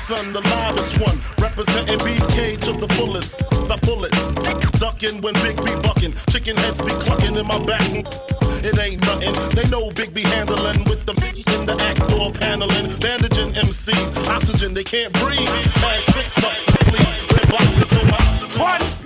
son, the loudest one. Representing BK to the fullest. I pull it, ducking when Big B bucking. Chicken heads be clucking in my back. It ain't nothing. They know Big B handling with the in the act door paneling. Bandaging MCs, oxygen they can't breathe. Mad tricks up the sleeve. Red boxes on boxes. One.